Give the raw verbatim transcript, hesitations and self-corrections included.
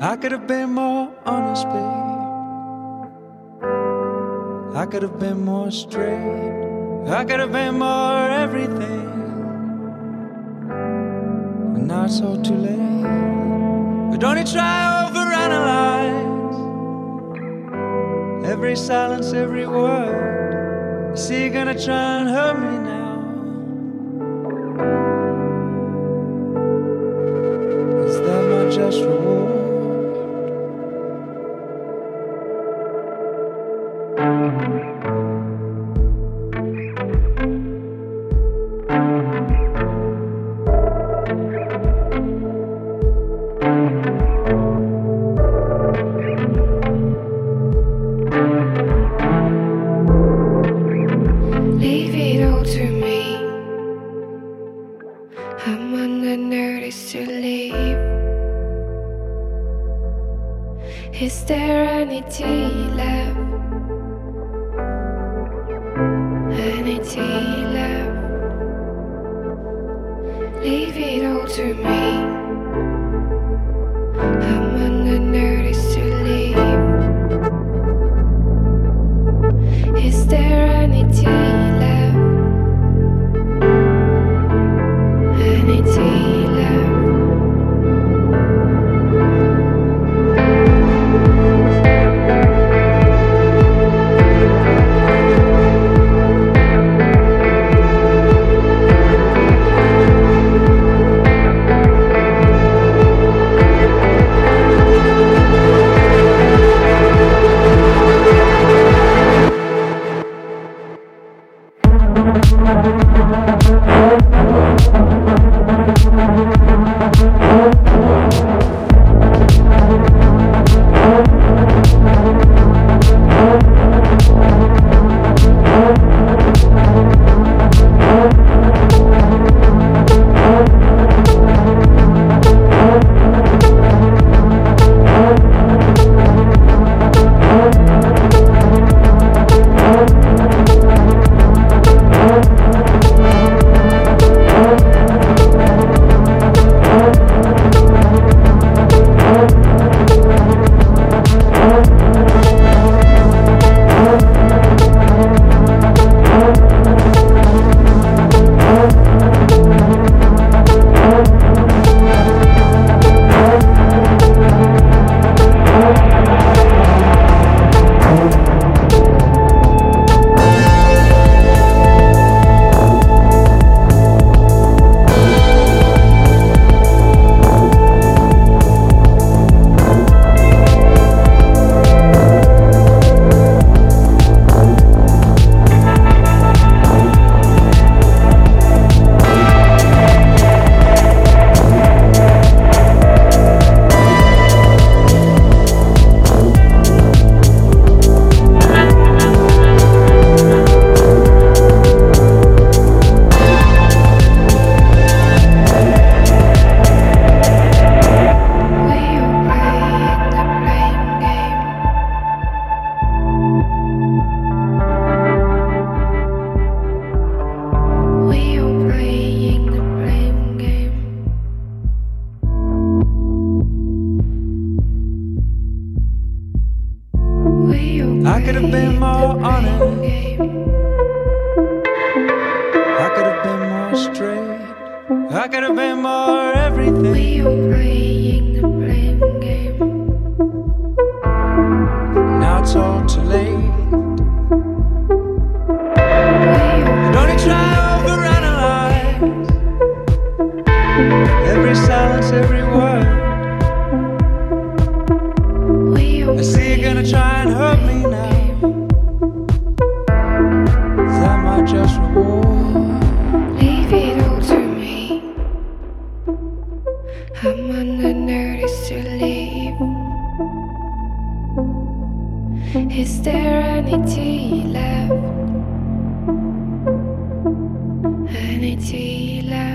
I could have been more honest, babe. I could have been more straight. I could have been more everything. And now it's all too late. But don't you try overanalyze every silence, every word. I see you're gonna try and hurt me now. Is that my just reward? Leave it all to me. I'm on the notice to leave. Is there any tea left? Any tea left? Leave it all to me. I'm on the notice to leave. Is there any tea left? Any tea left? I could have been more honest. I could have been more straight. I could have been more everything. We are playing the blame game. Now it's all too late. Don't you try overanalyze every silence, every word. I see you're gonna try and hurt me now. Is that my just reward? Leave it all to me. I'm on the notice to leave. Is there any tea left? Any tea left?